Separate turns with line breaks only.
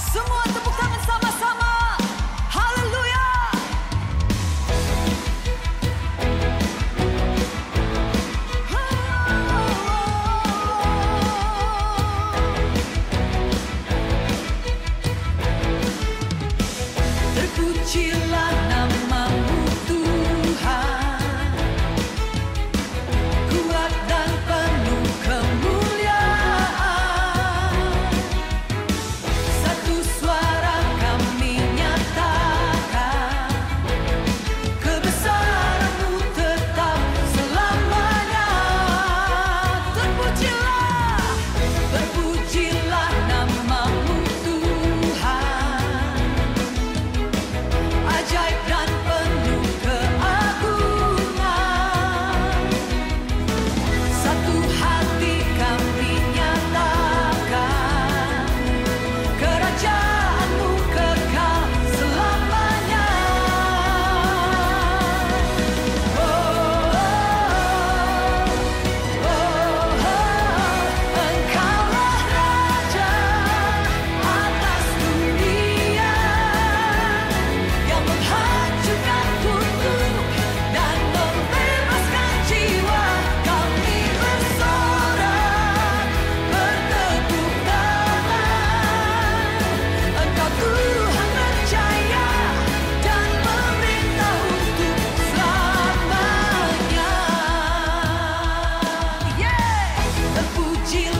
Semua tepuk tangan sama-sama. Haleluya. Terpujilah nama-Mu Tuhan, kuat dan penuh kemuliaan. Satu suara kami nyatakan, kebesaran-Mu tetap selamanya. Terpujilah, terpujilah nama-Mu Tuhan, ajaib dan penuh keagungan. Satu hati kami nyatakan, kerajaan-Mu kekal selamanya. Oh, Engkaulah Raja atas dunia, yang menghancurkan kutuk dan membebaskan jiwa. Kami bersorak, bertepuk tangan. Engkau Tuhan berjaya dan memerintah untuk selamanya. Terpujilah